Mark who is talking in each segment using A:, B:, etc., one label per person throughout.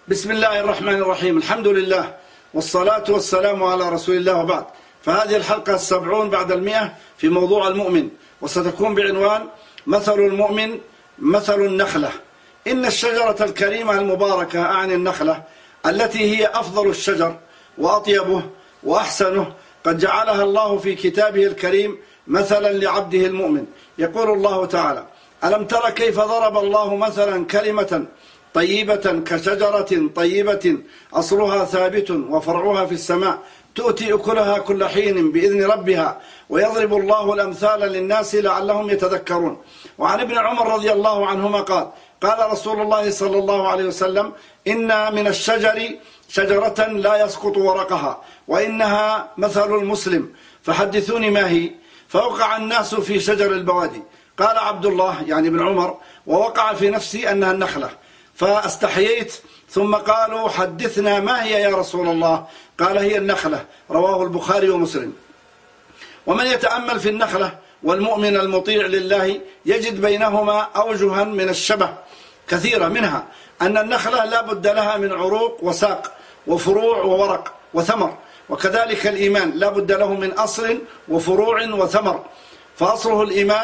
A: بسم الله الرحمن الرحيم. الحمد لله والصلاة والسلام على رسول الله، وبعد. فهذه الحلقة 70 بعد 100 في موضوع المؤمن، وستكون بعنوان مثل المؤمن مثل النخلة. إن الشجرة الكريمة المباركة، أعني النخلة التي هي أفضل الشجر وأطيبه وأحسنه، قد جعلها الله في كتابه الكريم مثلا لعبده المؤمن. يقول الله تعالى: ألم تر كيف ضرب الله مثلا كلمة طيبة كشجرة طيبة أصلها ثابت وفرعها في السماء تؤتي أكلها كل حين بإذن ربها ويضرب الله الأمثال للناس لعلهم يتذكرون. وعن ابن عمر رضي الله عنهما قال رسول الله صلى الله عليه وسلم: إن من الشجر شجرة لا يسقط ورقها وإنها مثل المسلم، فحدثوني ما هي؟ فوقع الناس في شجر البوادي. قال عبد الله يعني ابن عمر: ووقع في نفسي أنها النخلة، فاستحييت، ثم قالوا: حدثنا ما هي يا رسول الله؟ قال: هي النخلة. رواه البخاري ومسلم. ومن يتأمل في النخلة والمؤمن المطيع لله يجد بينهما أوجها من الشبه كثيرة، منها أن النخلة لا بد لها من عروق وساق وفروع وورق وثمر، وكذلك الإيمان لا بد له من أصل وفروع وثمر، فأصله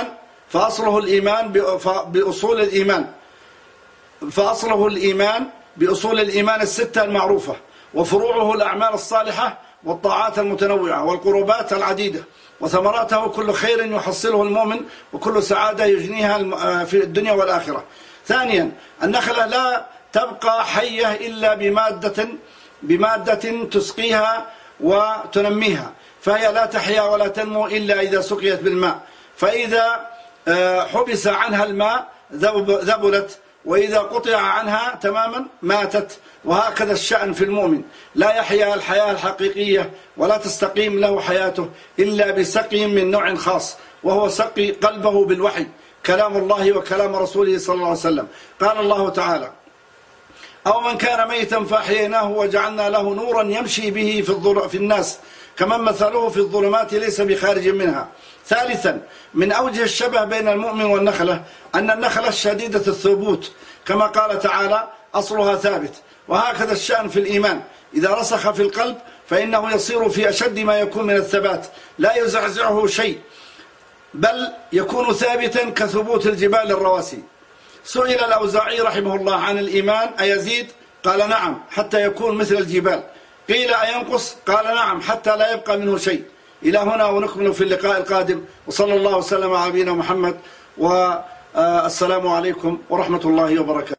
A: الإيمان بأصول الإيمان الستة المعروفة، وفروعه الأعمال الصالحة والطاعات المتنوعة والقربات العديدة، وثمراته كل خير يحصله المؤمن وكل سعادة يجنيها في الدنيا والآخرة. ثانيا، النخلة لا تبقى حية إلا بمادة تسقيها وتنميها، فهي لا تحيا ولا تنمو إلا إذا سقيت بالماء، فإذا حبس عنها الماء ذبلت، وإذا قطع عنها تماما ماتت. وهكذا الشأن في المؤمن، لا يحيا الحياة الحقيقية ولا تستقيم له حياته إلا بسقي من نوع خاص، وهو سقي قلبه بالوحي، كلام الله وكلام رسوله صلى الله عليه وسلم. قال الله تعالى: أو من كان ميتا فأحييناه وجعلنا له نورا يمشي به في الناس كمن مثله في الظلمات ليس بخارج منها. ثالثا، من أوجه الشبه بين المؤمن والنخلة أن النخلة شديدة الثبوت، كما قال تعالى: أصلها ثابت. وهكذا الشأن في الإيمان، إذا رسخ في القلب فإنه يصير في أشد ما يكون من الثبات، لا يزعزعه شيء، بل يكون ثابتا كثبوت الجبال الرواسي. سئل الأوزاعي رحمه الله عن الإيمان: أيزيد؟ قال: نعم، حتى يكون مثل الجبال. قيل: أينقص؟ قال: نعم، حتى لا يبقى منه شيء. إلى هنا، ونكمل في اللقاء القادم، وصلى الله وسلم على نبينا محمد، والسلام عليكم ورحمة الله وبركاته.